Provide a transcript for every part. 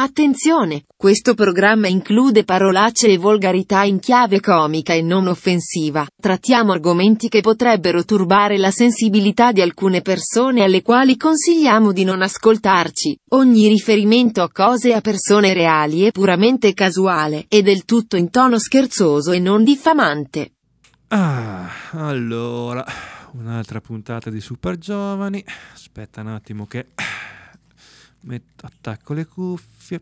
Attenzione, questo programma include parolacce e volgarità in chiave comica e non offensiva. Trattiamo argomenti che potrebbero turbare la sensibilità di alcune persone alle quali consigliamo di non ascoltarci. Ogni riferimento a cose e a persone reali è puramente casuale e del tutto in tono scherzoso e non diffamante. Allora, un'altra puntata di Super Giovani. Aspetta un attimo che attacco le cuffie.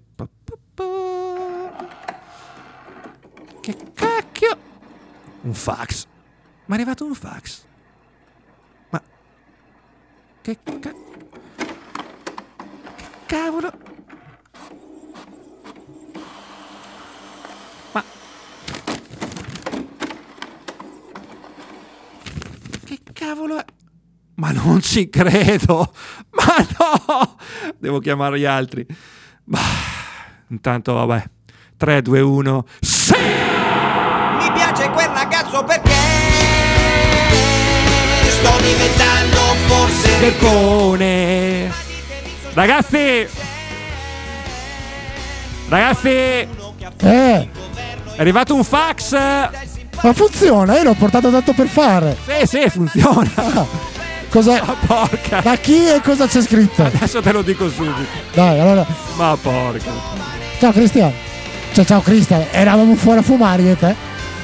Che cacchio? Un fax. Mi è arrivato un fax. Ma che cavolo? Ma che cavolo è? Ma non ci credo! Ma no! Devo chiamare gli altri. Ma intanto vabbè. 3, 2, 1. Sì! Mi piace quel ragazzo perché sto diventando forse Vergone! Ragazzi! È arrivato un fax! Ma funziona, io l'ho portato tanto per fare. Sì, funziona! Cos'è? Ma porca! Da chi e cosa c'è scritto? Adesso te lo dico subito. Dai, allora. Ma porca! Ciao Cristian. Ciao Cristian, eravamo fuori a fumare io e te.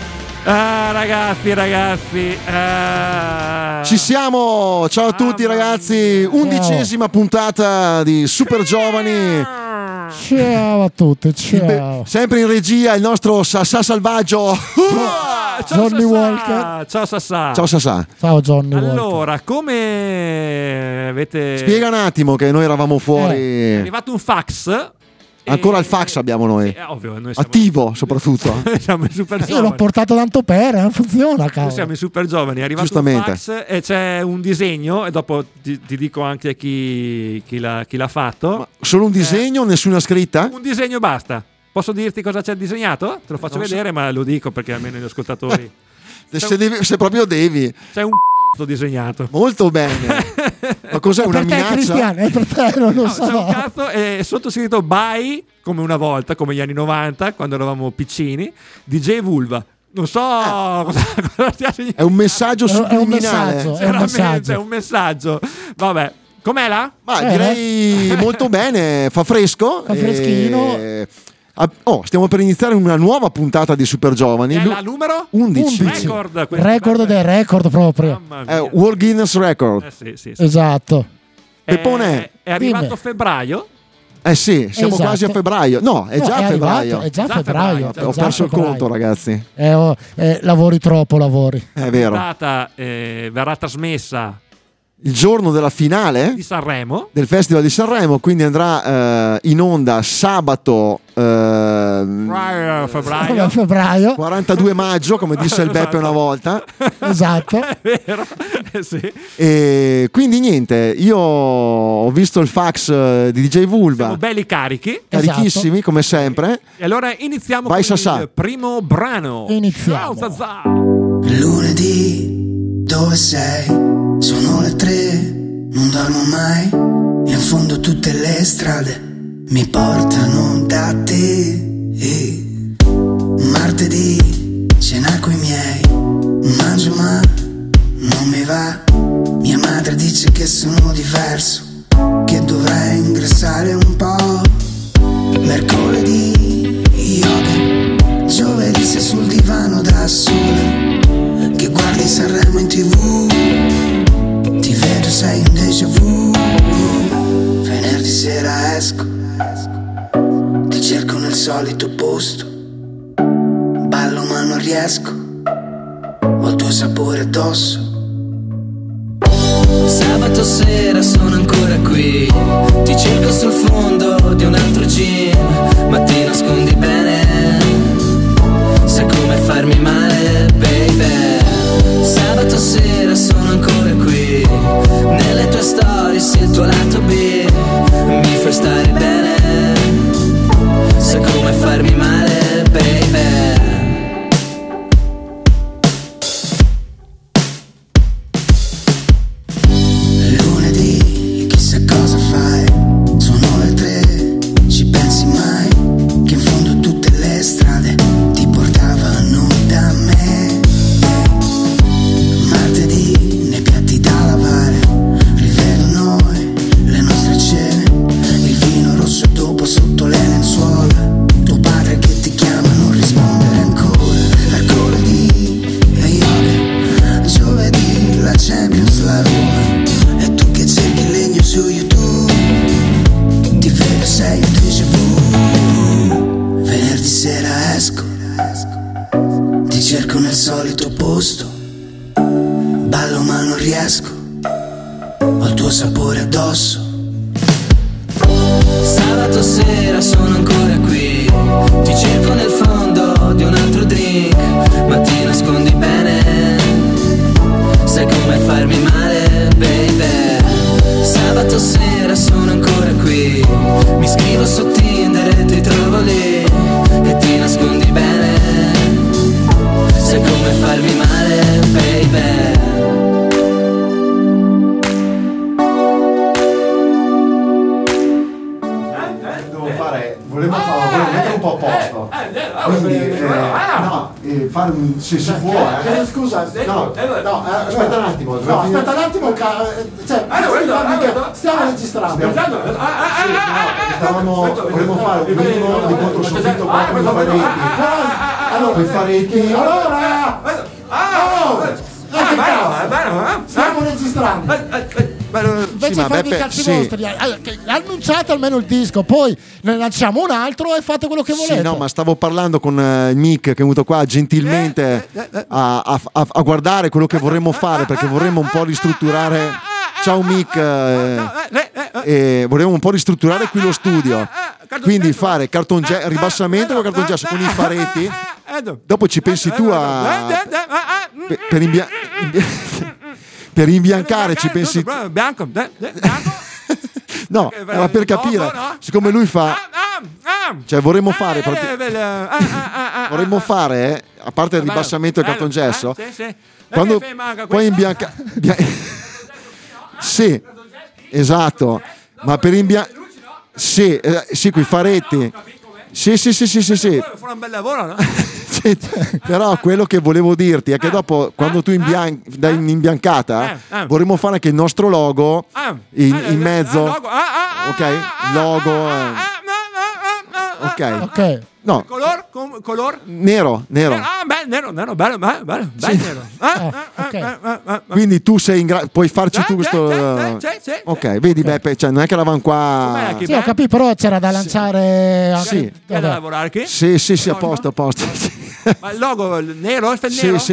Ragazzi. Ci siamo, ciao a tutti ragazzi, 11ª puntata di Super Giovani. Ciao a tutti, ciao. Sempre in regia il nostro Sassà Salvaggio. Ciao Johnny Sassà. Walker. Ciao Sassà. Ciao Sassà. Ciao Johnny Walker. Allora, come avete... Spiega un attimo che noi eravamo fuori. È arrivato un fax. Ancora il fax abbiamo noi. Ovvio, noi siamo... Attivo soprattutto. Noi siamo i super Io giovani. l'ho portato tanto per, funziona, Noi cavolo. siamo i super giovani. È arrivato un fax e c'è un disegno. E dopo ti dico anche chi l'ha fatto. Ma solo un disegno, nessuna scritta? Un disegno basta. Posso dirti cosa c'è disegnato? Te lo faccio vedere, ma lo dico perché almeno gli ascoltatori. Se proprio devi. C'è un disegnato. Molto bene. Ma cos'è, una Per te, minaccia? Cristian, è per te, non lo No, so. c'è un cazzo e sotto scritto bye, come una volta, come gli anni 90, quando eravamo piccini, DJ Vulva. Non so cosa stia segnando. È un messaggio subliminale. È un messaggio. Vabbè, com'è là? Ma direi molto bene, fa fresco. Fa freschino. Stiamo per iniziare una nuova puntata di Super Giovani. È la numero 11. Record del record proprio. World Guinness Record. Sì. Esatto. Peppone, è arrivato febbraio. Sì, siamo quasi a febbraio. No, è già febbraio. È già febbraio. Ho perso il conto, ragazzi. Lavori troppo, lavori. È vero. La puntata verrà trasmessa il giorno della finale di Sanremo, del Festival di Sanremo, quindi andrà in onda sabato febbraio 42 maggio, come disse il Beppe una volta. Esatto. È vero. Sì. E quindi niente, io ho visto il fax di DJ Vulva. Siamo belli carichi, carichissimi come sempre. E allora iniziamo Vai, con Sassà. il primo brano. Iniziamo. Ciao Sassà. Lunedì, dove sei? Sono le 3, non dormo mai. In fondo tutte le strade mi portano da te. Martedì, cena coi miei. Mangio ma non mi va. Mia madre dice che sono diverso, che dovrei ingrassare un po'. Mercoledì, yoga. Giovedì sei sul divano da sola, che guardi Sanremo in TV. Ti vedo, sei un déjà vu. Venerdì sera esco, ti cerco nel solito posto. Ballo ma non riesco, ho il tuo sapore addosso. Sabato sera sono ancora qui, ti cerco sul fondo di un altro gin, ma ti nascondi bene, sai come farmi male, baby. Sabato sera sono ancora qui, nelle tue storie sì, il tuo lato B, mi fai stare bene, sai come farmi male, baby. Lunedì, chissà cosa fai, sono le 3, ci penso solito posto. Ballo ma non riesco, ho il tuo sapore addosso. Sabato sera sono ancora qui, ti cerco nel fondo di un altro drink, ma ti nascondi bene, sai come farmi male, baby. Sabato sera sono ancora qui, mi scrivo su Tinder e ti trovo lì, e ti nascondi bene, sai come farmi male, baby. Volevo mettere un po' a posto, quindi fare un, se si può, scusa, aspetta un attimo, stiamo registrando, volevo fare un minimo di controsoffitto qua con i faretti, allora i faretti, stiamo registrando. Invece di farvi i cazzi vostri, annunciate almeno il disco, poi ne lanciamo un altro e fate quello che volete. Sì, no, ma stavo parlando con Mick, che è venuto qua gentilmente a guardare quello che vorremmo fare, perché vorremmo un po' ristrutturare. Ciao Mick, vorremmo un po' ristrutturare qui lo studio, quindi fare ribassamento con cartongesso con i faretti. Dopo ci pensi tu per imbiancare, ci pensi bianco. No, era per capire, siccome lui fa, cioè vorremmo fare a parte il ribassamento del cartongesso, quando poi imbianca sì, esatto, ma per sì, quei faretti, sì. Fa un bel lavoro, no? Però quello che volevo dirti è che dopo, quando tu dai un'imbiancata, vorremmo fare anche il nostro logo in mezzo, ok? Il logo, ok. No. Color? Nero. Nero, bello, Sì. nero. Okay. Quindi tu puoi farci tu questo. Sì. Ok, vedi Beppe, cioè non è che eravamo qua. Sì, ho capito, però c'era da lanciare anche. Sì. C'è da lavorare qui? Sì, a posto. Ma il logo nero? È Sì. nero?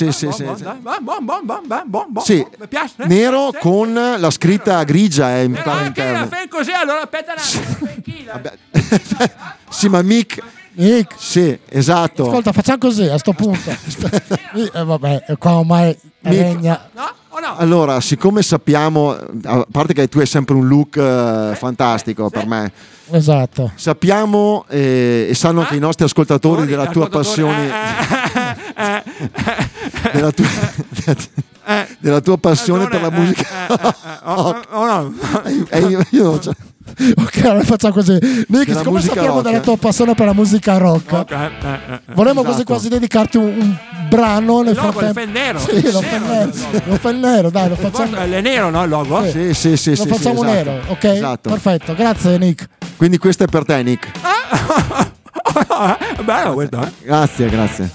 Buon. Sì, Mi piace. nero con la scritta grigia in La fai così, allora aspetta Sì, ma Mick. Sì, esatto. Ascolta, facciamo così a sto punto. Vabbè, qua ormai regna. No o no? Allora, siccome sappiamo, a parte che tu hai sempre un look fantastico per me, Esatto. sappiamo e sanno anche i nostri ascoltatori della tua passione, della tua passione per la musica. Io non c'è. Ok, allora facciamo così. Nick, siccome sappiamo della tua passione per la musica rock, vorremmo quasi quasi dedicarti un brano nel frattempo. Lo fa nero. Sì, lo fa il nero, dai, lo facciamo. È nero, no? Il logo? Sì. Lo facciamo nero, ok? Esatto. Perfetto, grazie Nick. Quindi questo è per te, Nick. Bello questo, eh? Grazie.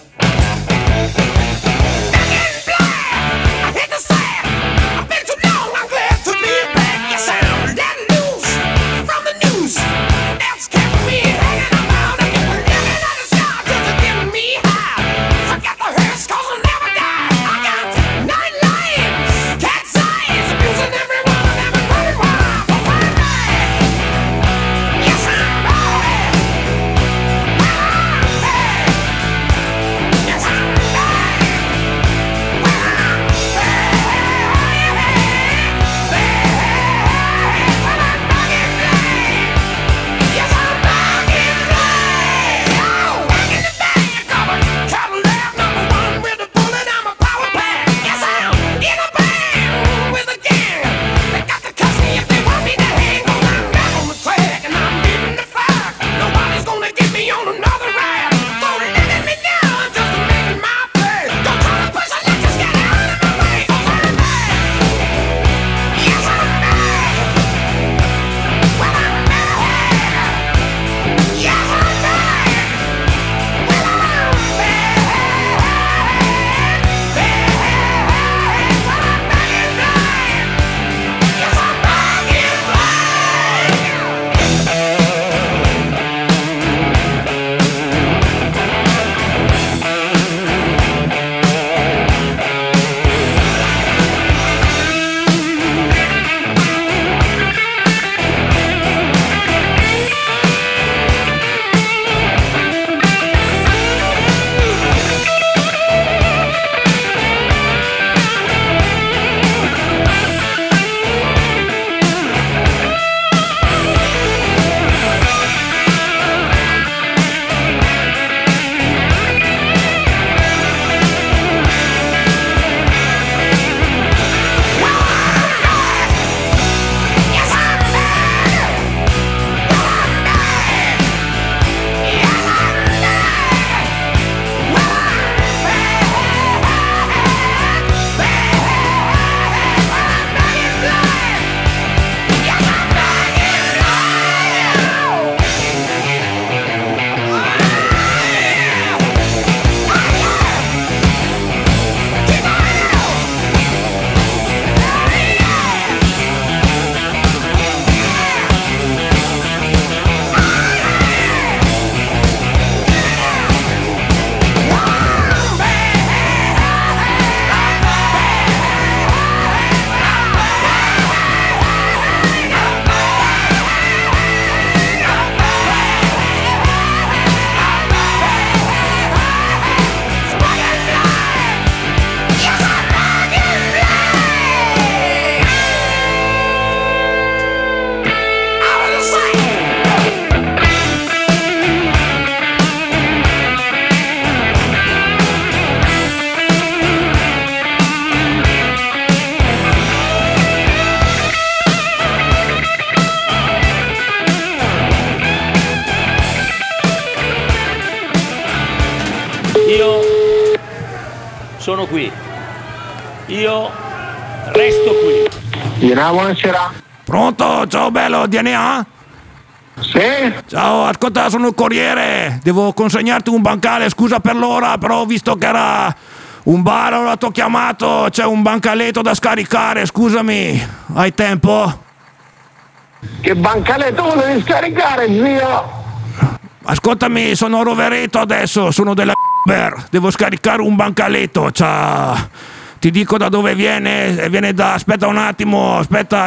Io sono qui. Io resto qui. Buonasera. Pronto? Ciao bello, DNA? Sì? Ciao, ascolta, sono il corriere. Devo consegnarti un bancale, scusa per l'ora, però ho visto che era un bar, allora ti ho chiamato. C'è un bancaletto da scaricare, scusami. Hai tempo? Che bancaletto volevi scaricare, zio? Ascoltami, sono a Rovereto adesso, sono della Uber. Devo scaricare un bancaletto, ti dico da dove viene da... Aspetta un attimo.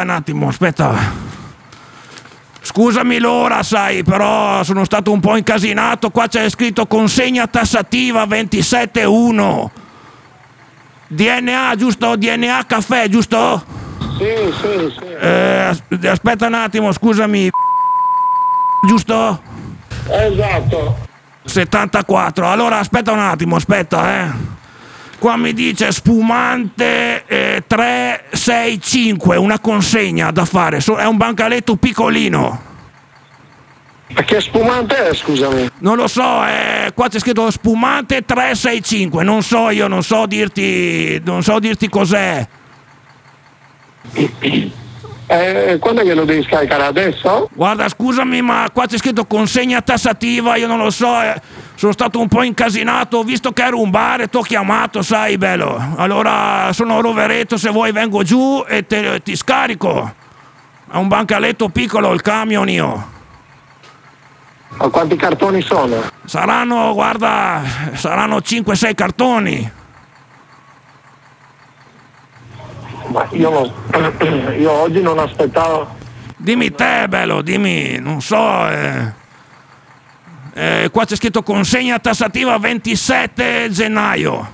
Scusami l'ora, sai, però sono stato un po' incasinato. Qua c'è scritto consegna tassativa 27-1. DNA, giusto? DNA caffè, giusto? Sì. Aspetta un attimo, scusami. Giusto? Esatto. 74. Allora aspetta un attimo, Qua mi dice spumante 365, una consegna da fare. È un bancaletto piccolino. Ma che spumante è, scusami? Non lo so, qua c'è scritto spumante 365, non so dirti cos'è. Quando è che lo devi scaricare, adesso? Guarda, scusami, ma qua c'è scritto consegna tassativa, io non lo so, sono stato un po' incasinato, ho visto che era un bar e ti ho chiamato, sai, bello. Allora sono a Rovereto, se vuoi vengo giù e ti scarico. È un bancaletto piccolo il camion io. Ma quanti cartoni sono? Saranno 5-6 cartoni. Ma io oggi non aspettavo. Dimmi te, bello, dimmi, non so. Qua c'è scritto consegna tassativa 27 gennaio.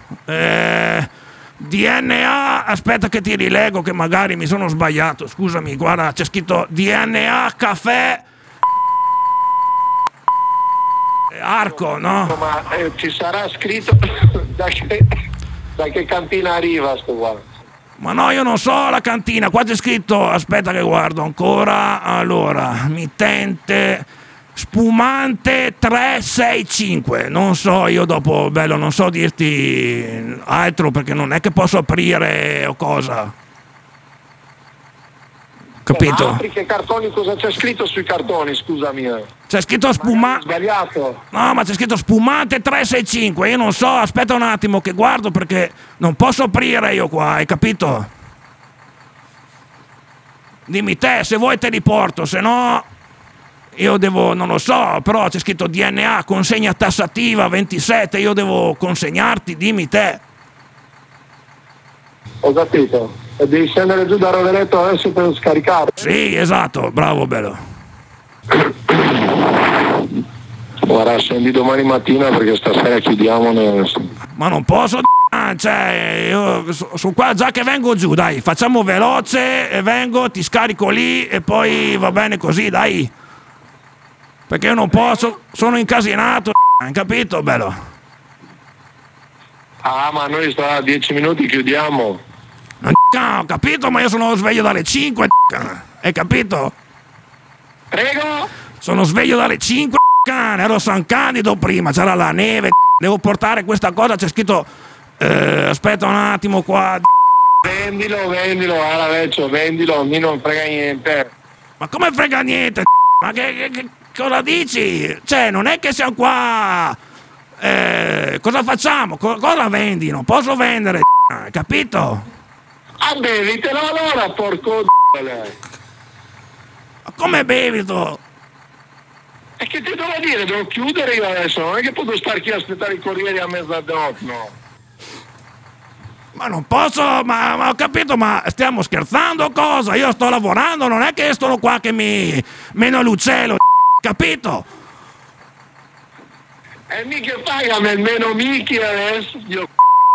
DNA, aspetta che ti rilego che magari mi sono sbagliato. Scusami, guarda, c'è scritto DNA caffè Arco, no? Ma ci sarà scritto da che cantina arriva sto qua? Ma no, io non so la cantina, qua c'è scritto, aspetta che guardo ancora, allora, mittente, spumante 365, non so, io dopo, bello, non so dirti altro perché non è che posso aprire o cosa, capito? Ma apri che cartoni, cosa c'è scritto sui cartoni, scusami? C'è scritto spumante. Sbagliato. No, ma c'è scritto spumante 365. Io non so, aspetta un attimo che guardo perché non posso aprire io qua, hai capito? Dimmi te, se vuoi te li porto, se no io devo, non lo so, però c'è scritto DNA, consegna tassativa 27, io devo consegnarti, dimmi te. Ho capito. E devi scendere giù da Rovereto adesso per scaricare? Sì, esatto, bravo bello. Guarda, scendi domani mattina perché stasera chiudiamo. Ma non posso, cioè, io sono qua già che vengo giù, dai, facciamo veloce e vengo, ti scarico lì e poi va bene così, dai. Perché io non posso, sono incasinato, hai capito, bello? Ah, ma noi sta a 10 minuti chiudiamo. Ho capito, ma io sono sveglio dalle 5, hai capito? Prego? Sono sveglio dalle 5, ero a San Candido prima, c'era la neve, devo portare questa cosa, c'è scritto, aspetta un attimo qua. Vendilo, alla vecchio, vendilo, mi non frega niente. Ma come frega niente? Ma che cosa dici? Cioè, non è che siamo qua, cosa facciamo? Cosa vendi? Non posso vendere, hai capito? Ah, bevitelo allora, porco Ma come bevito? E che ti devo dire? Devo chiudere io adesso, non è che posso stare qui a aspettare i corrieri a mezzanotte, no? Ma non posso, ma ho capito, ma stiamo scherzando o cosa? Io sto lavorando, non è che sono qua che mi meno l'uccello, capito? E mica fai a me meno Michi adesso, io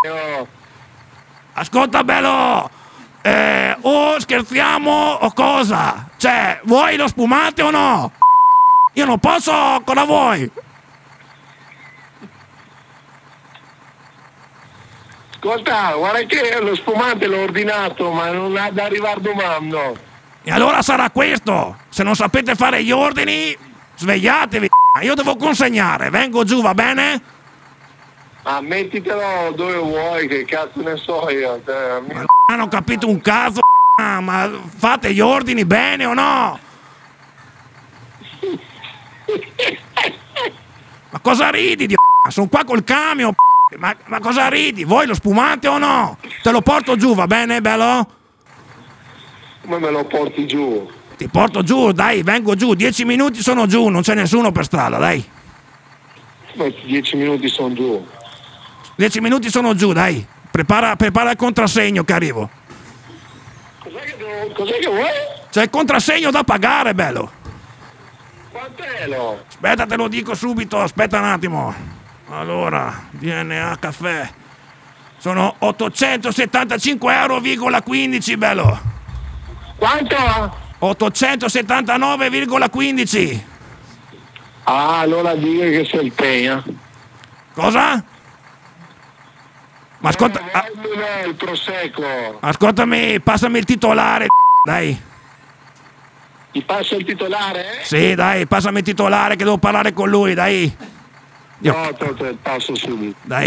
Ascolta bello, o scherziamo o cosa? Cioè, vuoi lo spumante o no? Io non posso, cosa vuoi? Ascolta, guarda che lo spumante l'ho ordinato, ma non ha da arrivare domani, no? E allora sarà questo, se non sapete fare gli ordini, svegliatevi, io devo consegnare, vengo giù, va bene? Ma mettitelo dove vuoi, che cazzo ne so io. Ma non ho capito un cazzo, ma fate gli ordini bene o no? Ma cosa ridi, di sono qua col camion, ma cosa ridi? Vuoi lo spumante o no? Te lo porto giù, va bene, bello? Come me lo porti giù? Ti porto giù, dai, vengo giù, 10 minuti sono giù, non c'è nessuno per strada, dai. Ma 10 minuti sono giù. 10 minuti sono giù, dai. Prepara il contrassegno che arrivo. Cos'è che vuoi? C'è il contrassegno da pagare, bello. Quant'è lo? Aspetta, te lo dico subito, aspetta un attimo. Allora, DNA caffè. Sono 875,15 €, bello. Quanto? 879,15. Ah, allora dica che si impegna. Cosa? Ma ascolta, il prosecco. ascoltami, passami il titolare, dai. Ti passo il titolare? Sì, dai, passami il titolare che devo parlare con lui, dai. No, te passo subito. Dai.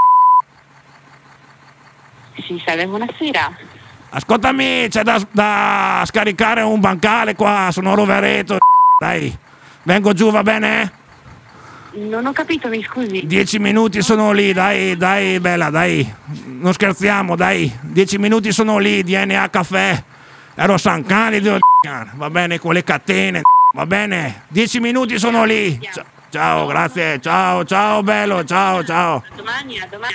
Sì, salve, buonasera. Ascoltami, c'è da scaricare un bancale qua, sono Rovereto, dai. Vengo giù, va bene? Non ho capito, mi scusi. 10 minuti sono lì, dai, bella, dai. Non scherziamo, dai. 10 minuti sono lì, DNA caffè. Ero San Candido, va bene, con le catene, va bene. 10 minuti sono lì. Ciao, grazie, ciao, bello, ciao. A domani.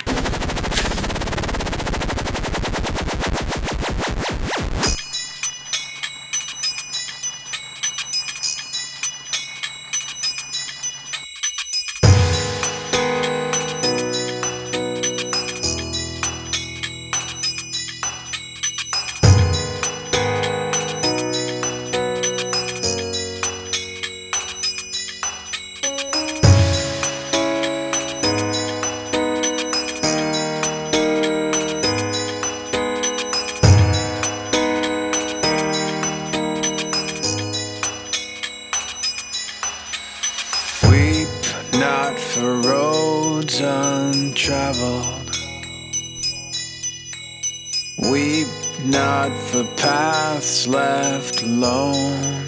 Left alone,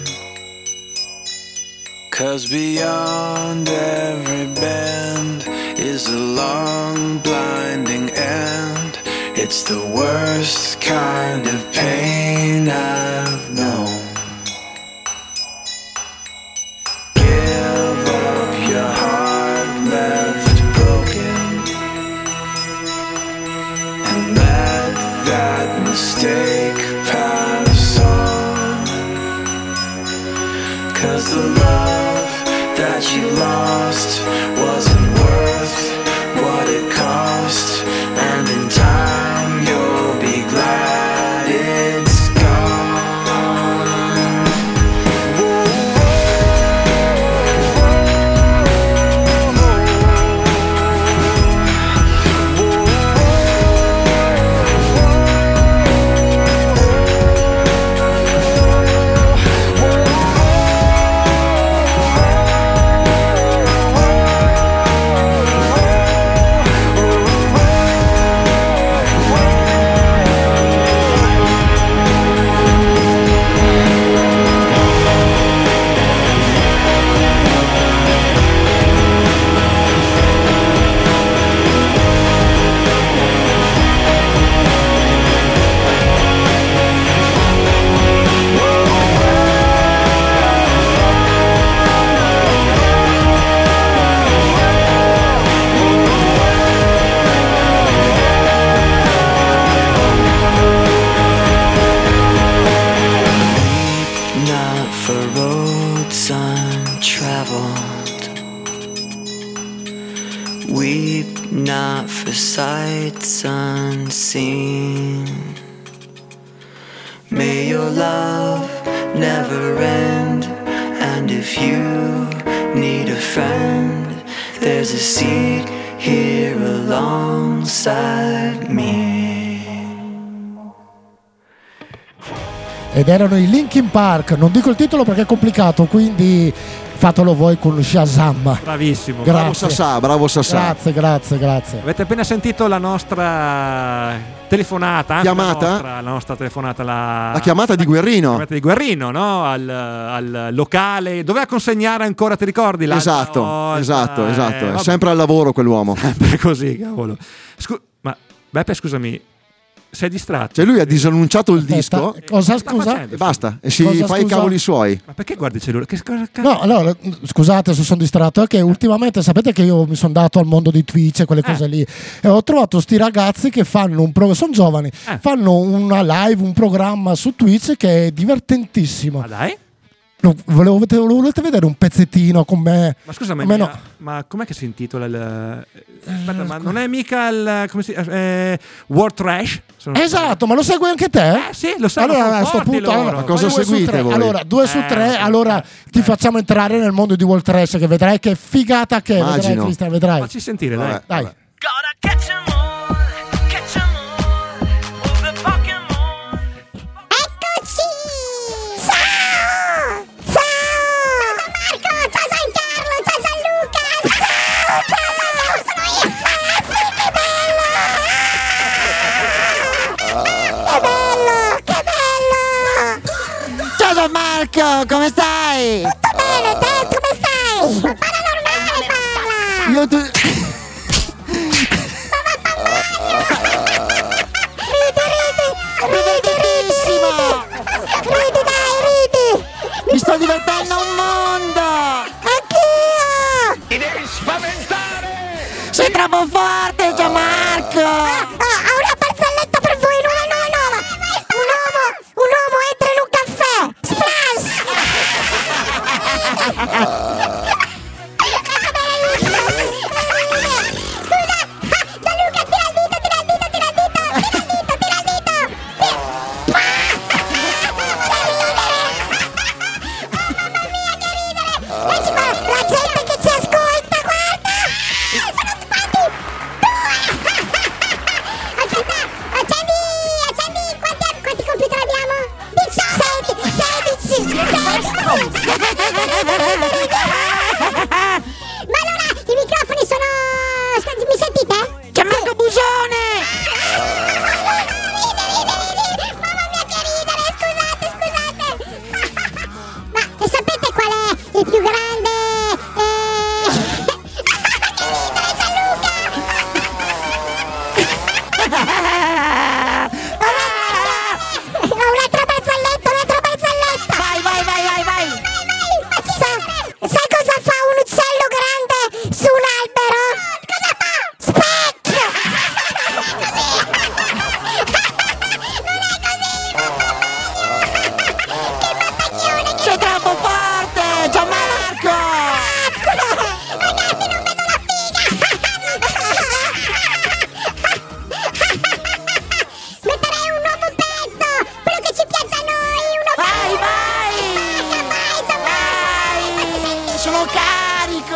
'cause beyond every bend is a long blinding end. It's the worst kind of pain I've known. Give up your heart left broken and let that mistake pass on, 'cause the love that you lost wasn't worth what it cost, and in time you'll be glad it's gone. Not for sights unseen. May your love never end, and if you need a friend, there's a seat here alongside me. Ed erano i Linkin Park, non dico il titolo perché è complicato, quindi fatelo voi con Shazam. Bravissimo. Grazie. Bravo Sassà. Grazie. Avete appena sentito la nostra telefonata, chiamata? La nostra telefonata, la chiamata di Guerrino. La chiamata di Guerrino, no? Al locale. Doveva consegnare ancora, ti ricordi? Esatto. È sempre al lavoro quell'uomo. Sempre così, cavolo. Ma Beppe, scusami, sei distratto? Cioè lui ha disannunciato il disco. Scusa? E basta, e si fa i cavoli suoi. Ma perché guardi il cellulare? No, allora, scusate se sono distratto, è che ultimamente sapete che io mi sono dato al mondo di Twitch e quelle cose lì, e ho trovato sti ragazzi che fanno un programma, sono giovani, fanno una live, un programma su Twitch che è divertentissimo. Ma dai? Volete vedere un pezzettino con me? Ma scusami, ma com'è che si intitola aspetta, ma non è mica World Trash? Esatto, ma lo segui anche te? Sì, lo seguo. Allora, a sto punto, ma cosa seguite voi? Allora, 2 su 3, allora ti facciamo entrare nel mondo di World Trash, che vedrai che figata che è. Vedrai, Cristian, vedrai. Facci sentire, dai. Dai. Ciao Marco, come stai? Tutto bene, te come stai? Paranormale parla! Io Ridi, mi sto divertendo un mondo! Anch'io! Ti devi spaventare! Sei troppo forte, Gianmarco! Ho una barzelletta per voi, nuova! Un uomo entra in un caffè! Splash! Gianluca, tira il dito! La gente che ci ascolta, guarda! Sono stati accendi, quanti computer abbiamo? 16! Ma allora, i microfoni sono... mi sentite? Gianmarco Busone! Mamma mia che ridere, scusate! Ma sapete qual è il più grande... Che ridere, Gianluca! Ho un'altra barzelletta! Vai! Sai cosa fa un uccello grande su un albero? Cosa fa? Specchio! Non è così, che battaglione! Sei troppo forte, Gianmarco! Ragazzi, non vedo la figa! Metterei un nuovo pezzo, quello che ci piace a noi, uno Vai! Sono carico!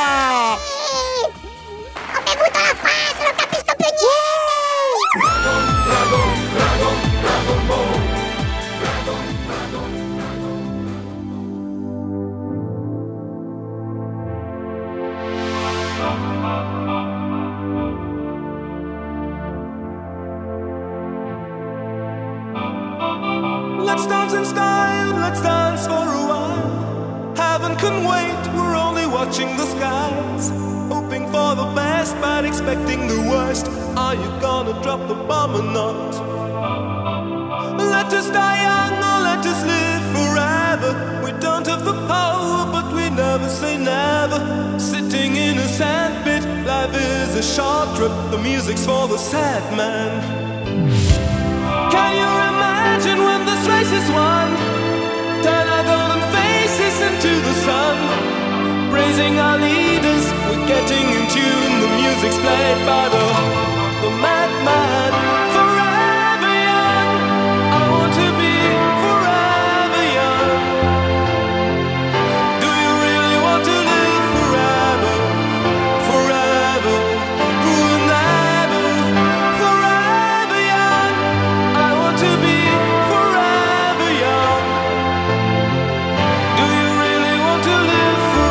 Ho bevuto la fase, non capisco più niente! Let's dance in style, let's dance for a while. Heaven can wait, we're only watching the skies. Hoping for the best, but expecting the worst. Are you gonna drop the bomb or not? Let us die young or let us live forever. We don't have the power, but we never say never. Sitting in a sandpit, life is a short trip. The music's for the sad man. Can you imagine when this race is won? Turn our golden faces into the sun. Praising our leaders, we're getting in tune. The music's played by the madman. Forever young, I want to be forever young. Do you really want to live forever? Forever, forever, forever young. I want to be forever young. Do you really want to live forever?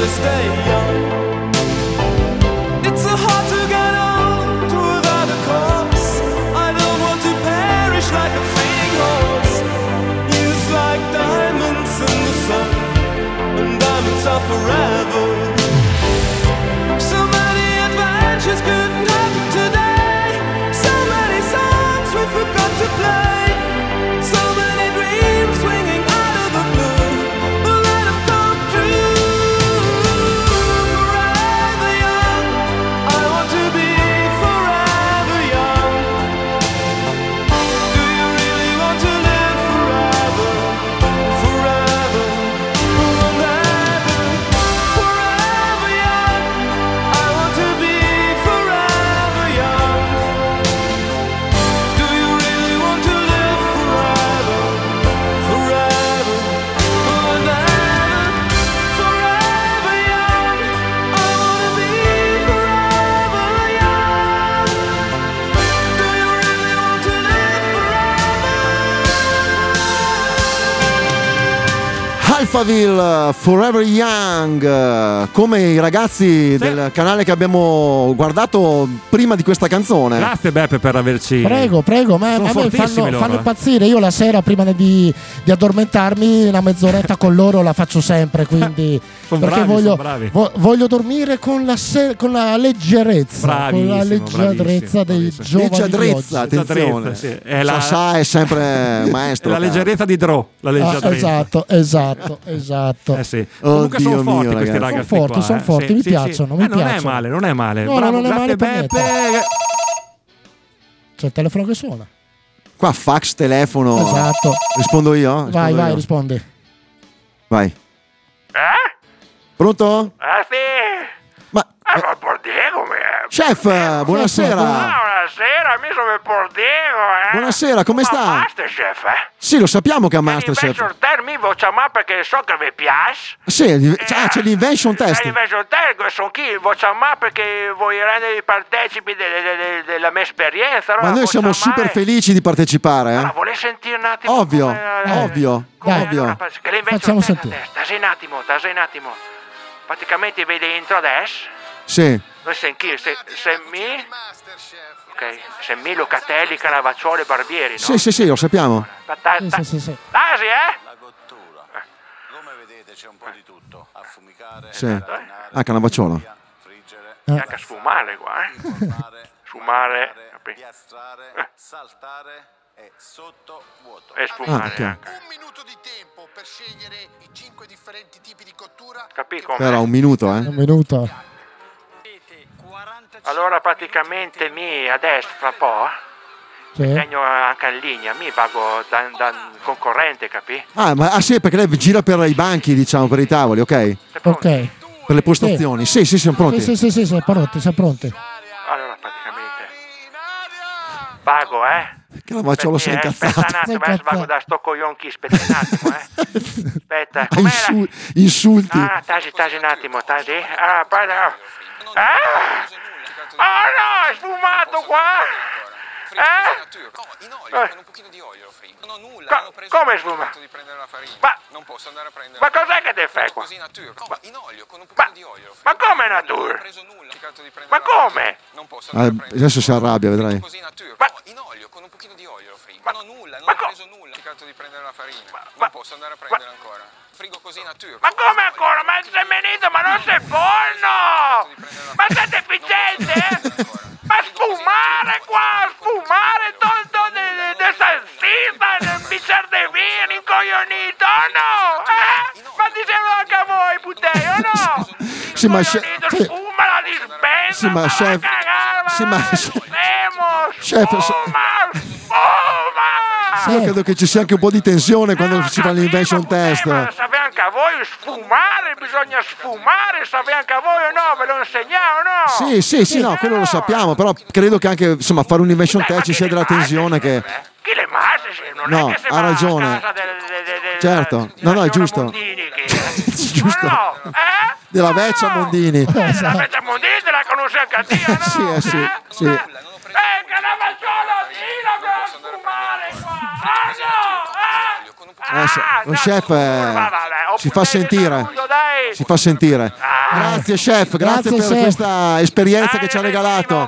to stay young. It's so hard to get on to without a cause. I don't want to perish like a fading horse. Youth like diamonds in the sun, and diamonds are forever. So many adventures couldn't happen today. So many songs we forgot to play. So many dreams swinging out of the blue. But let them come true. Forever young, I want to be forever young. Do you really want to live forever? Forever, forever, forever young. I want to be forever young. Do you really want to live forever? Forever, forever, forever young. I want to be forever young. Do you really want to live Alphaville, Forever Young, come i ragazzi del canale che abbiamo guardato prima di questa canzone. Grazie Beppe per averci. Prego, ma a me fanno impazzire. Io la sera prima di addormentarmi una mezz'oretta con loro la faccio sempre, quindi perché voglio dormire con la leggerezza, con la leggerezza dei giovani. Leggerezza, attenzione. Sì. Sasà è sempre maestro. La leggerezza di Dro, la leggerezza. Esatto. Sì. Comunque sono forti mio, questi ragazzi. Sono forti, mi piacciono. Non è male. No, Bravo, non è male per Beppe. C'è il telefono che suona. Qua fax, telefono. Esatto. Rispondo io? Vai, rispondi. Vai. Pronto? Sì. Ma chef, buonasera. Buonasera, mi sono il Pordiego, Buonasera, come sta? Masterchef, Sì, lo sappiamo che è Masterchef. mi vuoi chiamare perché so che vi piace. Sì, c'è l'Invention Test. L'Invention Test, sono chi? Vuoi chiamare perché vuoi rendervi partecipi della mia esperienza. Ma noi siamo super felici di partecipare. Ma vuoi sentire un attimo? Ovvio. Che Facciamo sentire. Tasi un attimo. Praticamente vedi dentro adesso. Sì. Noi sei chi? Sei mi? Ok, sei mi Locatelli, Canavacciolo e Barbieri, no? Sì, lo sappiamo. Sì. Tasi, La cottura. Come vedete c'è un po' di tutto. Affumicare, Sì. Canavacciolo. friggere, anche a sfumare qua, Sfumare, piastrare, saltare e sotto vuoto. E sfumare ok. anche. Un minuto di tempo per scegliere i 5 differenti tipi di cottura. Capì come? Però un minuto, Un minuto. Allora praticamente adesso fra un po' segno anche in linea, vago da concorrente, capì? Sì, perché lei gira per i banchi, diciamo, per i tavoli, ok? Ok. Per le postazioni. Sì, siamo pronti. Sì, siamo pronti. Allora praticamente vago, Canavacciolo si è incazzato. Aspetta un attimo, vago da sto coglionchi, aspetta un attimo, Aspetta, com'era? Insulti. Tasi un attimo, tasi. Oh no, è sfumato qua! In olio, con un pochino di olio lo frigo. Non ho nulla, non ho preso come sfumato? di prendere la farina. Ma non posso andare a prendere. Ma cos'è che te fai qua? Così natura. In olio, con un pochino di olio lo frigo. Ma come natura? Non ho preso nulla, di prendere. Ma come? Non posso andare a prendere. Adesso si arrabbia, vedrai. Così natura. Ma in olio, con un pochino di olio lo frigo. Non ho nulla, non ho preso nulla. Ho di prendere la farina. Non posso andare a prendere ancora. Frigo così natura. Ma come ancora? Ma sei menito, ma non sei forno! Ma siete efficiente? Ma sfumare qua, sfumare tutto de salsita, del bicchiere di vino, incoglionito, o no? Ma dicevano anche a voi, puttei, o no? Sì, ma sfuma la dispensa, sì, ma chef. Sì, ma chef. Io credo che ci sia anche un po' di tensione quando si fa l'invention test. Ma sapete anche a voi sfumare, bisogna sfumare, sapete anche a voi o no? Ve lo insegniamo, no? Sì, no, quello lo sappiamo, però credo che anche insomma fare un invention test ci sia della tensione che... Chi le masse? Non no, è che ha ragione. Certo, no, è giusto. Mondini, giusto. No, Della vecchia Mondini. La vecchia Mondini te la conosci anche a te, no? Sì. Canavacciolo, dillo che ho sfumare qua! Lo chef si fa sentire. Si fa sentire. Grazie chef, grazie per chef. questa esperienza che ci ha regalato.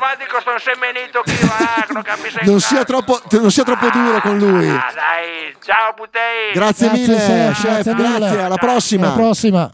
Non sia troppo duro con lui. Dai, ciao Putei. Grazie mille chef, grazie, alla prossima. Alla prossima.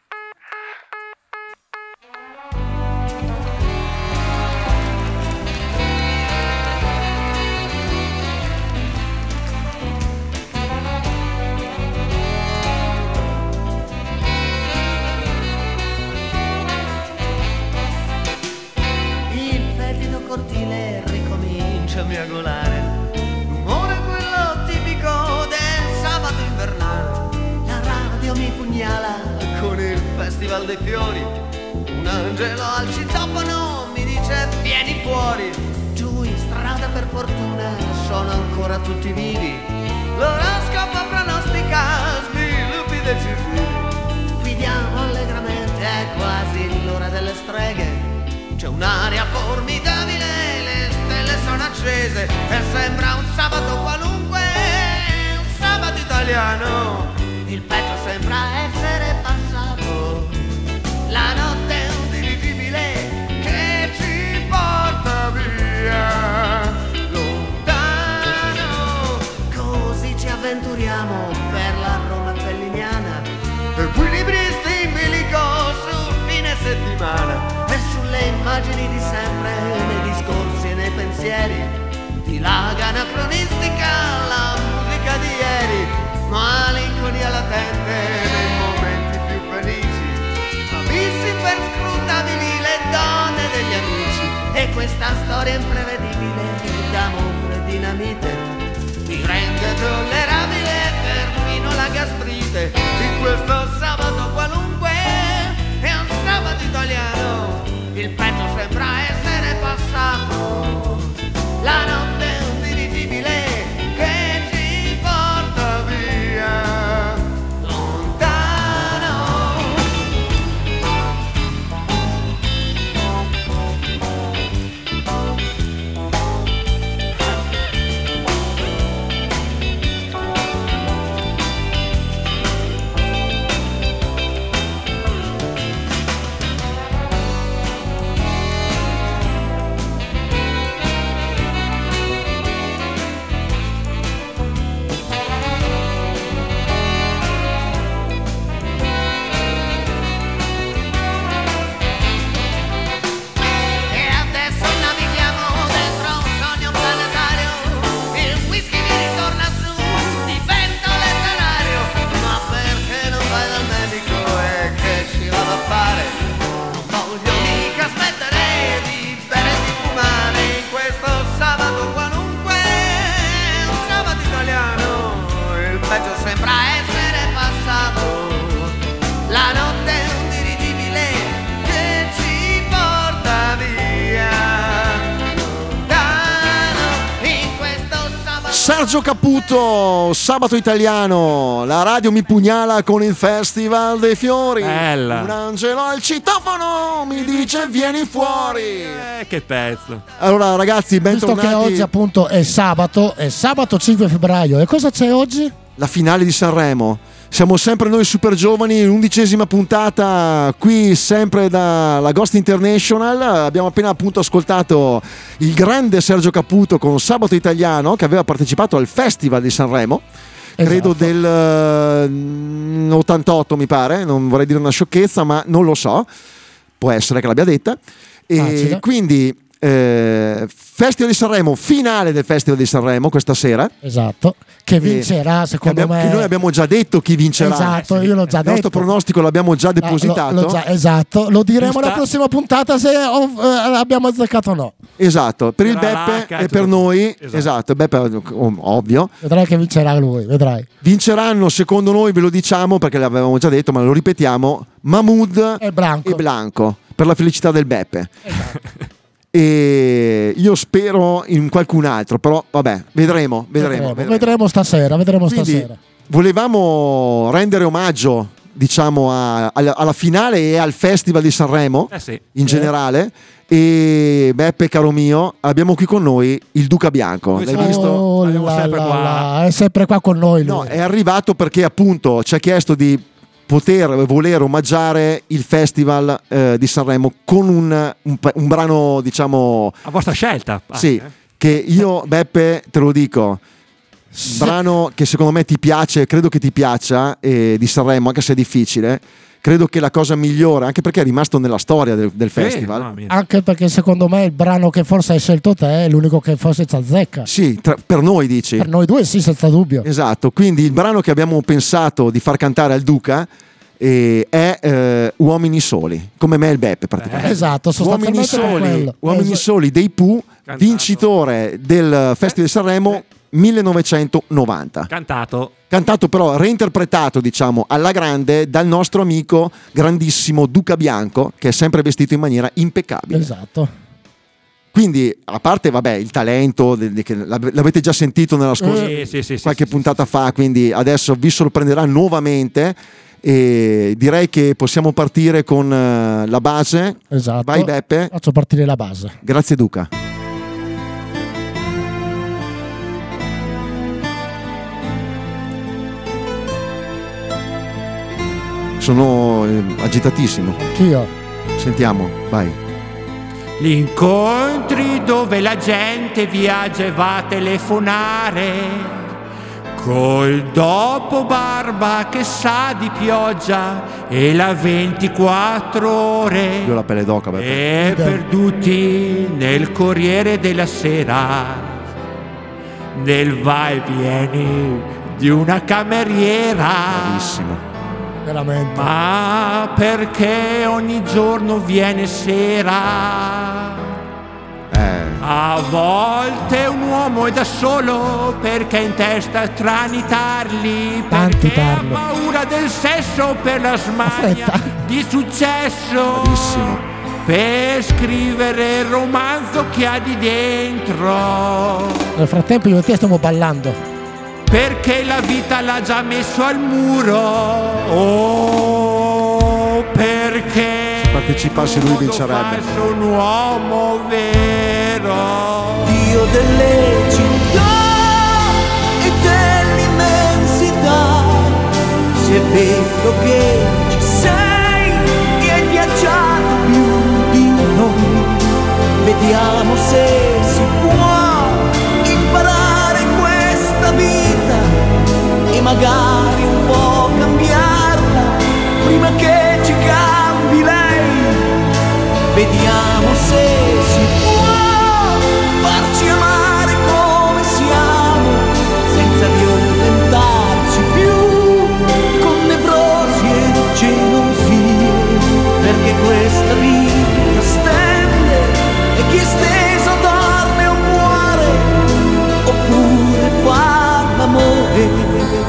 Cortile ricomincia a miagolare, l'umore quello tipico del sabato invernale. La radio mi pugnala con il festival dei fiori, un angelo al citofono mi dice vieni fuori. Giù in strada per fortuna sono ancora tutti vivi, l'oroscopo pronostica sviluppi decisivi. Guidiamo allegramente, è quasi l'ora delle streghe. C'è un'aria formidabile, le stelle sono accese e sembra un sabato qualunque, un sabato italiano. Il peggio sembra essere passato, la notte è un dirigibile che ci porta via lontano. Così ci avventuriamo per la Roma felliniana, equilibristi in bilico sul fine settimana. Le immagini di sempre, nei discorsi e nei pensieri, dilaga anacronistica la musica di ieri, malinconia latente nei momenti più felici, abissi perscrutabili le donne degli amici, e questa storia imprevedibile d'amore e dinamite mi rende tollerabile perfino la gastrite di questo sabato qualunque, è un sabato italiano. Il peggio sembra essere passato, la notte è un dirigibile che ci porta via lontano. Sergio Caputo, sabato italiano, la radio mi pugnala con il Festival dei Fiori. Bella. Un angelo al citofono mi dice vieni fuori. Che pezzo. Allora ragazzi, bentornati. Visto che oggi appunto è sabato 5 febbraio, e cosa c'è oggi? La finale di Sanremo. Siamo sempre noi super giovani, 11ª puntata qui sempre dalla Ghost International. Abbiamo appena appunto ascoltato il grande Sergio Caputo con Sabato Italiano, che aveva partecipato al Festival di Sanremo, credo del 88 mi pare, non vorrei dire una sciocchezza ma non lo so, può essere che l'abbia detta. E quindi Festival di Sanremo, finale del Festival di Sanremo questa sera. Esatto, che vincerà secondo me. Che noi abbiamo già detto chi vincerà. Esatto, io l'ho già detto. Il nostro pronostico l'abbiamo già depositato. Esatto, lo diremo alla prossima puntata se abbiamo azzeccato o no. Esatto, per il Beppe e per noi. Esatto, Beppe ovvio. Vedrai che vincerà lui, vedrai. Vinceranno secondo noi, ve lo diciamo perché l'avevamo già detto, ma lo ripetiamo, Mahmood e Blanco, per la felicità del Beppe. Esatto. E io spero in qualcun altro, però vabbè, vedremo stasera. Quindi, volevamo rendere omaggio, diciamo, alla finale e al Festival di Sanremo in generale. E Beppe, caro mio, abbiamo qui con noi il Duca Bianco. L'hai visto? È sempre qua con noi lui. No, è arrivato perché appunto ci ha chiesto di voler omaggiare il Festival di Sanremo con un brano, diciamo, a vostra scelta. Sì, che io, Beppe, te lo dico, brano che secondo me ti piace, credo che ti piaccia, di Sanremo, anche se è difficile. Credo che la cosa migliore, anche perché è rimasto nella storia del festival, anche perché secondo me il brano che forse hai scelto te è l'unico che forse ci azzecca. Sì, per noi dici? Per noi due sì, senza dubbio. Esatto, quindi il brano che abbiamo pensato di far cantare al Duca è Uomini Soli, come me e il Beppe praticamente. Esatto, sostanzialmente Uomini Soli dei Pooh, vincitore del Festival di Sanremo 1990. Cantato però reinterpretato, diciamo, alla grande dal nostro amico grandissimo Duca Bianco, che è sempre vestito in maniera impeccabile. Esatto. Quindi, a parte, vabbè, il talento, che l'avete già sentito nella scorsa qualche puntata fa, quindi adesso vi sorprenderà nuovamente. E direi che possiamo partire con la base. Esatto. Vai Beppe. Faccio partire la base. Grazie Duca. Sono agitatissimo. Anch'io. Sentiamo, vai. Gli incontri dove la gente viaggia e va a telefonare, col dopo barba che sa di pioggia e la 24 ore. Io ho la pelle d'oca, e perduti nel Corriere della Sera, nel vai e vieni di una cameriera. Bravissimo. Veramente. Ma perché ogni giorno viene sera? A volte un uomo è da solo perché in testa strani tarli, perché ha paura del sesso per la smania di successo. Bravissimo. Per scrivere il romanzo che ha di dentro. Nel frattempo io e te stiamo ballando. Perché la vita l'ha già messo al muro. Oh, perché se partecipasse lui vincerebbe. È un uomo vero. Dio delle città e dell'immensità, se è vero che ci sei e hai viaggiato più di noi, vediamo se si può imparare questa vita e magari un po' cambiarla prima che ci cambi lei. Vediamo se si può farci amare come siamo, senza violentarci più con nevrosi e gelosie, perché questa vita stende e chi è steso dorme o muore, oppure fa l'amore.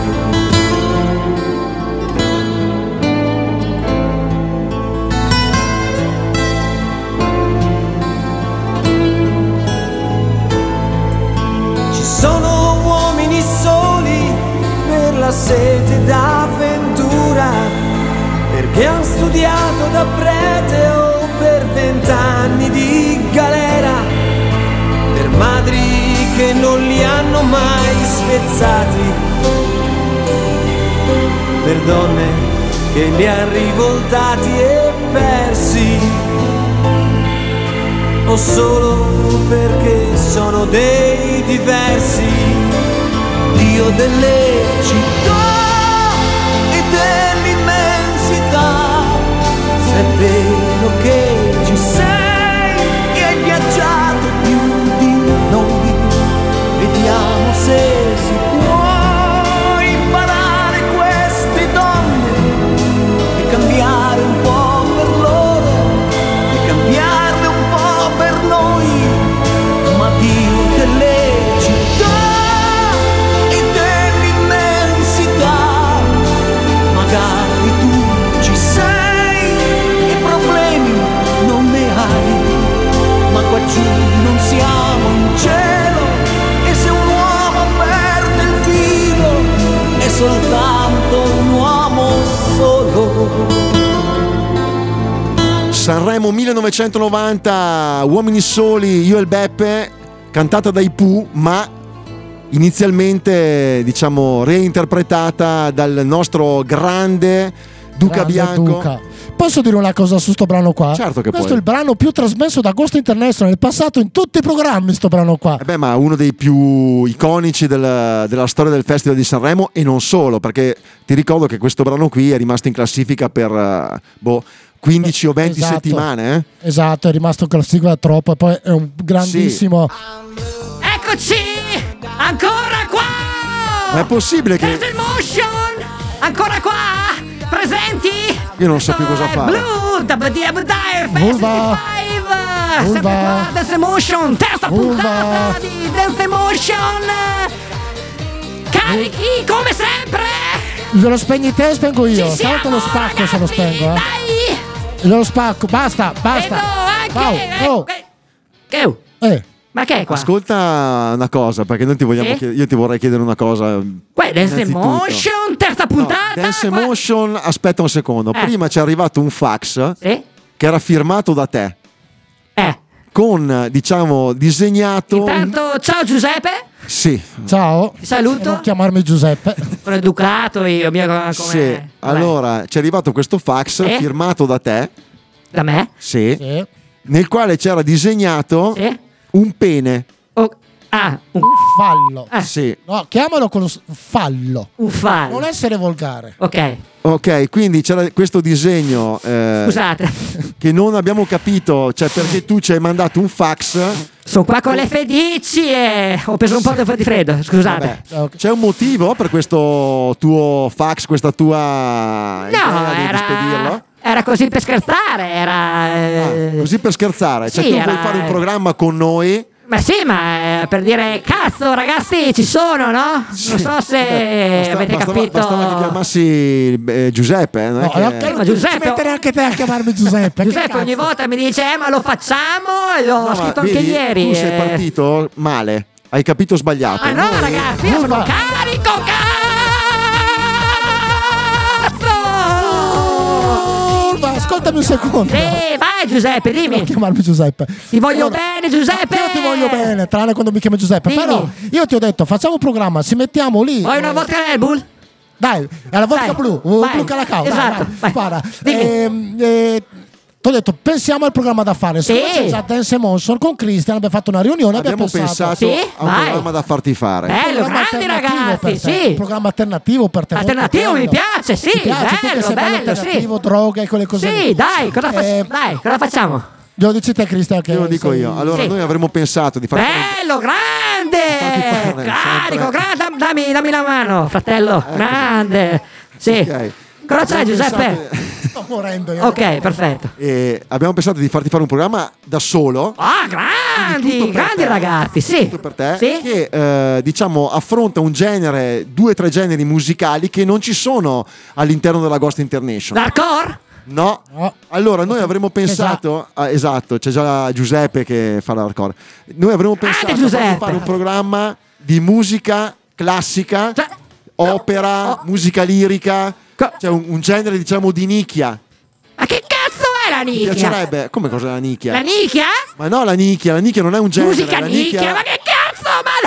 Sono uomini soli per la sete d'avventura, perché han studiato da prete o per 20 anni di galera, per madri che non li hanno mai spezzati, per donne che li han rivoltati e persi, o solo perché sono dei diversi. Dio delle città e dell'immensità, se è vero che ci sei e hai viaggiato più di noi, vediamo se si può imparare queste donne e cambiare un po' per loro e cambiarle un po' per noi. Ma Dio delle città e dell'immensità, magari tu ci sei e problemi non ne hai, ma qua giù non siamo in cielo e se un uomo perde il filo è soltanto un uomo solo. Sanremo 1990, Uomini Soli, io e il Beppe, cantata dai Pooh, ma inizialmente, diciamo, reinterpretata dal nostro grande Duca Grande Bianco. Duca. Posso dire una cosa su sto brano qua? Certo che Questo puoi. è il brano più trasmesso da Ghost International nel passato in tutti i programmi, sto brano qua. Ma uno dei più iconici della storia del Festival di Sanremo, e non solo, perché ti ricordo che questo brano qui è rimasto in classifica per 15 o 20 Esatto. settimane. Esatto, è rimasto in classifica da troppo e poi è un grandissimo... Eccoci! Ancora qua! Ma è possibile che... There's Motion! Ancora qua! Presenti? Io non so più cosa fare. Blue, Dire Vulva. Festival! Vulva. Sempre qua, Dance Motion, terza Vulva. puntata di Dance Motion! Carichi come sempre! Lo spegni te, spengo io. Ci siamo, Salto lo spacco se lo spengo. Dai! Lo spacco, basta. Vedo anche... Oh. Ma che è qua? Ascolta una cosa, perché noi ti vogliamo Sì? io ti vorrei chiedere una cosa. Dance innanzitutto. Motion, terza puntata! Dance Motion, aspetta un secondo. Prima ci è arrivato un fax Sì? che era firmato da te. Con, diciamo, disegnato... Intanto, ciao Giuseppe! Sì. Ciao. Ti saluto. Non chiamarmi Giuseppe. Sono educato io, come... Sì. Allora, ci è arrivato questo fax firmato da te. Da me? Sì. Nel quale c'era disegnato un pene. Un fallo. Sì. No, chiamalo con fallo. Un fallo. Non essere volgare. Ok, quindi c'era questo disegno Scusate. che non abbiamo capito, cioè perché tu ci hai mandato un fax. Sono qua con le fedici e ho preso un po' di freddo, scusate. Vabbè, c'è un motivo per questo tuo fax, questa tua idea di spedirlo? Era così per scherzare, Così per scherzare, cioè Sì, tu era- vuoi fare un programma con noi? Ma sì, ma per dire cazzo ragazzi ci sono, no? Non so se avete capito. Bastava che chiamassi Giuseppe, non è che- Ma Giuseppe, Ci mettere anche te a chiamarmi Giuseppe. Giuseppe ogni volta mi dice ma lo facciamo e l'ho No, ma scritto anche vedi, ieri. Tu sei partito male, hai capito sbagliato. Ma no Noi- ragazzi, io sono carico, Ascoltami un secondo. Vai Giuseppe, dimmi. Non chiamarmi Giuseppe. Ti voglio bene Giuseppe. Io ti voglio bene, tranne quando mi chiami Giuseppe. Dimmi. Però io ti ho detto, facciamo un programma, ci mettiamo lì. Vuoi una vodka Red Bull? Dai, è la vodka blu, blu calacao. Esatto, Dai, spara. Ti ho detto, pensiamo al programma da fare. Sì. C'è già Dance Motion con Christian, abbiamo fatto una riunione. Abbiamo pensato a un programma da farti fare. Bello, programma grandi alternativo ragazzi, per te, sì. un programma alternativo per te. Alternativo molto mi bello. piace, sì, Ti piace, tu che bello, sei bello bello, alternativo, sì. droga e quelle cose Sì, lì. dai, cosa facciamo? Glielo dici te Christian che Io lo dico io. Allora Sì. noi avremmo pensato di fare Bello, grande! Carico, grande, dammi la mano, fratello, grande. Sì. Cosa c'è Giuseppe? Sto morendo io. Ok, perfetto. abbiamo pensato di farti fare un programma da solo. Ah, grandi ragazzi, sì. Tutto per te, Sì. che diciamo affronta un genere, 2 o 3 generi musicali che non ci sono all'interno della Ghost International. L'hardcore? No. Allora noi avremmo pensato, esatto, c'è già Giuseppe che fa l'hardcore. Noi avremmo pensato di Giuseppe. fare un programma di musica classica, opera, musica lirica, cioè un genere diciamo di nicchia. Ma che cazzo è la Mi nicchia? piacerebbe, come cosa la nicchia? La nicchia? Ma no, la nicchia non è un genere. Musica la nicchia, ma che cazzo?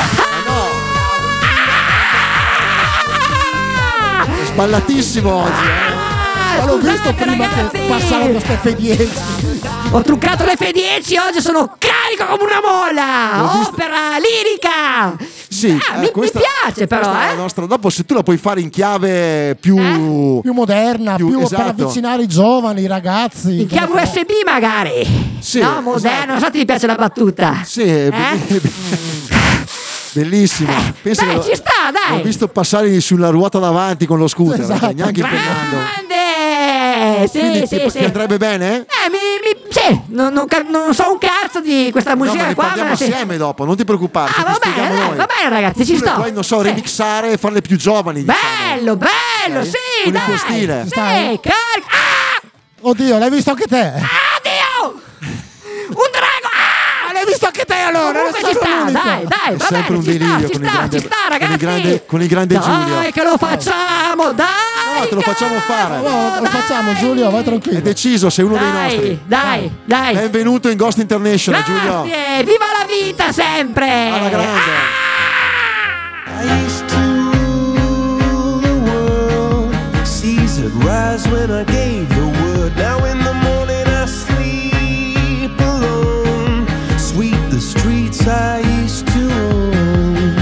È sballatissimo oggi. Ma l'ho visto prima che passavano queste fedieci. Ho truccato le F10, oggi sono carico come una molla. Opera lirica. Sì, mi piace però, questa è la nostra. Dopo se tu la puoi fare in chiave più moderna, più esatto. per avvicinare i giovani, i ragazzi. In chiave USB magari. Sì, no, moderno, non so se ti piace la battuta. Sì, bellissima. Pensa Dai, che ci sta, dai. L'ho visto passare sulla ruota davanti con lo scooter, Esatto. neanche impegnando. Grande! Quindi Sì, ti andrebbe bene? sì, non so un cazzo di questa musica No, ma ne qua. parliamo ma sì. assieme dopo, non ti preoccupare. ti Va spieghiamo bene, noi. va bene ragazzi, ci Tu le sto. puoi, non so, remixare e farle più giovani. Bello, bello, Ok? sì, Con il dai. tuo stile. Sì, carico. Oddio, l'hai visto anche te? Addio! Un drago! L'hai visto anche te allora? Comunque non ci sono sta, l'unico. dai, È va sempre bene, un ci delirio sta, ragazzi. con il grande Giulio. Dai, che lo facciamo, dai! No, te lo facciamo fare. Lo facciamo Giulio, vai tranquillo. È deciso, sei uno dei nostri. Dai. Benvenuto in Ghost International, Giulio. Grazie, viva la vita sempre! Alla grande. I used to rule the world, seas said rise when I gave the word. Now in the morning I sleep alone. Sweep the streets I used to own.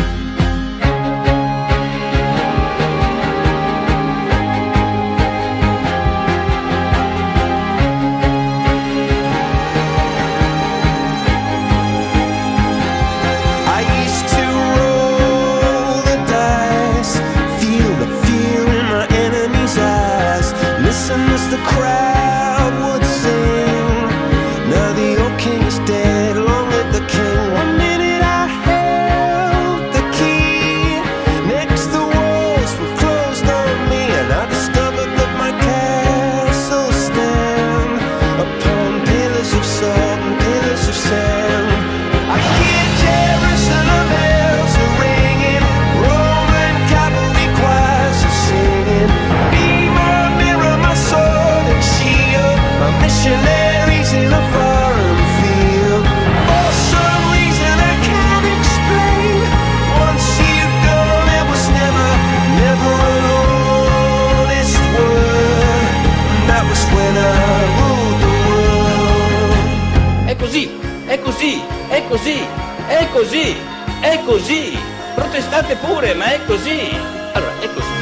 I used to roll the dice, feel the fear in my enemy's eyes, listen as the crowd would sing. Now the old king is dead, long live the king. One minute I held the key, next the walls were closed on me, and I discovered that my castle stand upon pillars of salt and pillars of sand. I hear Jerusalem bells are ringing, Roman cavalry choirs are singing. Be my mirror, my sword and shield, my missionaries in a foreign field. For some reason I can't explain, once you've gone there was never an honest word. That was when I ruled the world. È così, è così, è così, è così, è così. Protestate pure, ma è così. Allora, è così.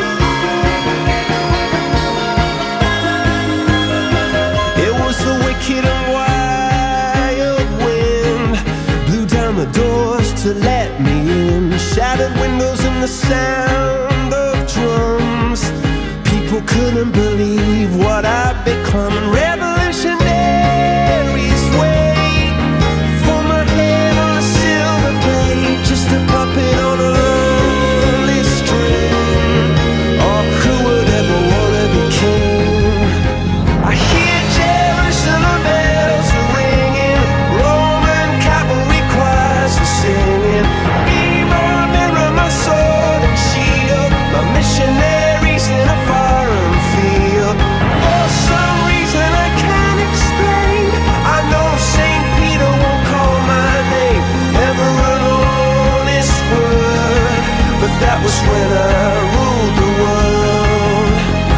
It was the wicked and wild wind, blew down the doors to let me in, shattered windows and the sound of drums. People couldn't believe what I'd become, and revolutionaries wait for my head on a silver plate, just a puppet on a lonely string. Oh, who would ever wanna be king? I hear Jerusalem bells are ringing, Roman cavalry choirs are singing. Be my mirror, my sword and shield, my missionaries in a foreign field. For some reason I can't explain, I know St. Peter won't call my name, never an honest word, but that was when I ruled the world.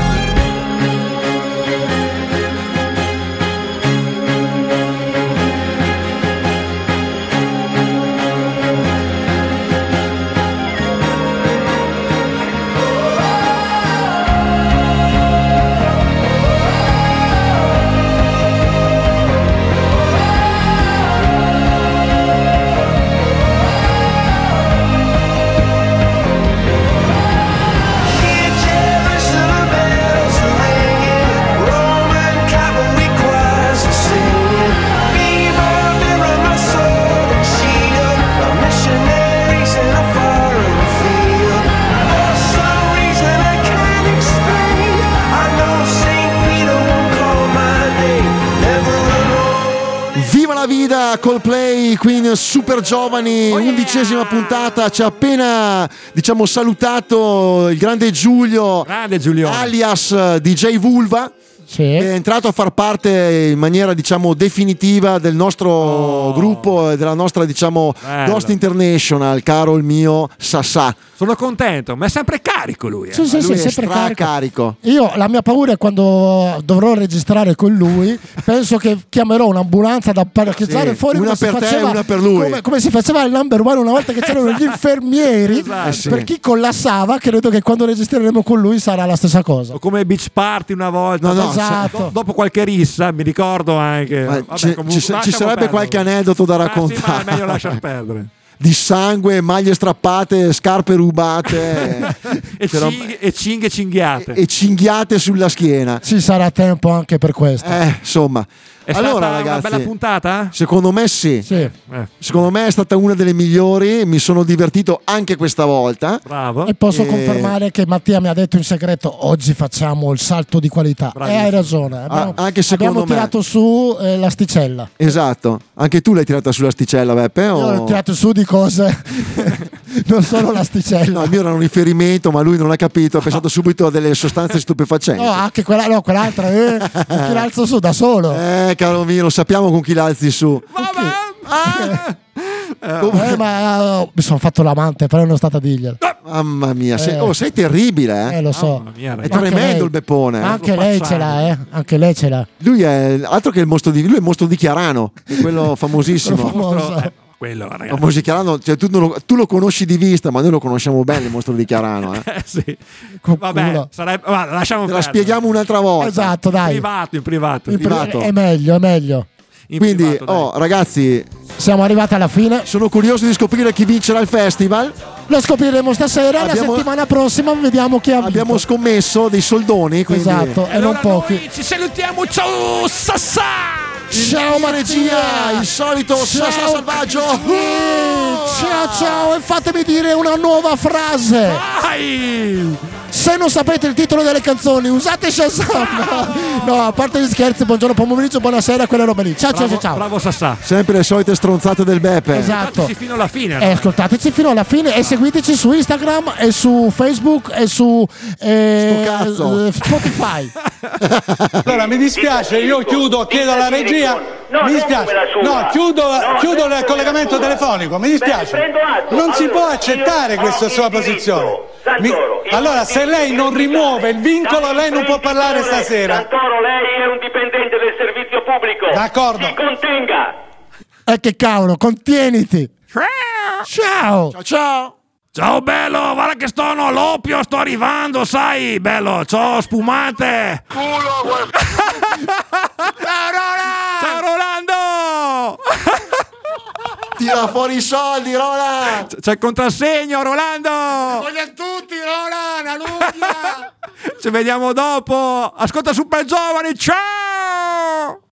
Hear Jerusalem bells are ringing, Roman cavalry choirs are singing. Be my mirror, my sword and shield, my missionaries in a foreign field. For some reason I can't explain, I know St. Peter won't call my name, never alone. Viva la vida, Coldplay, Queen, super giovani, 11ª puntata. Ci ha appena, diciamo, salutato il grande Giulio, alias DJ Vulva, che è entrato a far parte in maniera, diciamo, definitiva del nostro gruppo e della nostra, diciamo, Bello. Ghost International, caro il mio Sassà. Sono contento, ma è sempre carico lui. Sì, sì, Lui sì, è sempre stracarico. Io la mia paura è quando dovrò registrare con lui, penso che chiamerò un'ambulanza da parcheggiare Sì, fuori, una come si per te e faceva, una per lui. come si faceva al number one una volta che c'erano gli infermieri. Esatto. Sì. Per chi collassava, credo che quando registreremo con lui sarà la stessa cosa. O come Beach Party una volta. No, no, esatto. Dopo qualche rissa, mi ricordo anche. Ma Vabbè, ci comunque, sarebbe lasciamo perdere. qualche aneddoto da Sì, ma raccontare. è meglio lasciar perdere. Di sangue, maglie strappate, scarpe rubate e cinghiate. e cinghiate sulla schiena. Ci sarà tempo anche per questo. Insomma, È allora stata ragazzi, una bella puntata? secondo me sì. Sì. Secondo me è stata una delle migliori. Mi sono divertito anche questa volta. Bravo. E posso confermare che Mattia mi ha detto in segreto: oggi facciamo il salto di qualità. E hai ragione. Anche secondo abbiamo me. tirato su l'asticella. Esatto. Anche tu l'hai tirata sull'asticella, Beppe? Io O... l'ho tirato su di cose, non solo l'asticella. No, il mio era un riferimento, ma lui non ha capito. Ha pensato subito a delle sostanze stupefacenti. No, anche quell'altra, chi l'alzo su da solo. Caro mio, lo sappiamo con chi l'alzi su. Ma mi sono fatto l'amante, però non è stata a dirglielo. Mamma mia, sei terribile, lo so. Mia, è tremendo il Beppone. Anche lei ce l'ha, anche lei ce l'ha. Lui è altro che il mostro lui è il mostro di Chiarano, quello famosissimo. Quello, ragazzi. Famoso Chiarano, cioè, tu lo conosci di vista, ma noi lo conosciamo bene il mostro di Chiarano. Sì. Vabbè, lasciamo la spieghiamo un'altra volta. Esatto, dai. In privato. È meglio. Quindi, privato, ragazzi, siamo arrivati alla fine. Sono curioso di scoprire chi vincerà il festival. Lo scopriremo stasera. La settimana prossima vediamo chi ha vinto. Abbiamo scommesso dei soldoni. Quindi... Esatto, e non pochi. Noi ci salutiamo. Ciao, Sassà! Ciao regia, il solito Sassà Selvaggio. Ciao, e fatemi dire una nuova frase. Vai! Se non sapete il titolo delle canzoni, usate Shazam. No, a parte gli scherzi, buongiorno, pomeriggio, buonasera, quella roba lì. Ciao. Bravo Sassà. Sempre le solite stronzate del Beppe. Esatto. Ascoltateci fino alla fine. Ascoltateci fino alla fine e seguiteci su Instagram e su Facebook e su Spotify. Allora mi dispiace, io chiedo alla regia. Mi dispiace. No, chiudo il collegamento telefonico, mi dispiace. Non si può accettare questa sua posizione. Allora, se lei non rimuove il vincolo, lei non può parlare stasera. Santoro, lei è un dipendente del servizio pubblico. D'accordo. Si contenga. Che cavolo, contieniti. Ciao. Ciao bello, guarda che sono all'oppio, sto arrivando, sai, bello, ciao spumante. Ciao Rolando! Tira fuori i soldi, Roland! C'è il contrassegno, Rolando! Vogliono tutti, Roland, all'unghia! Ci vediamo dopo! Ascolta Super Giovani, ciao!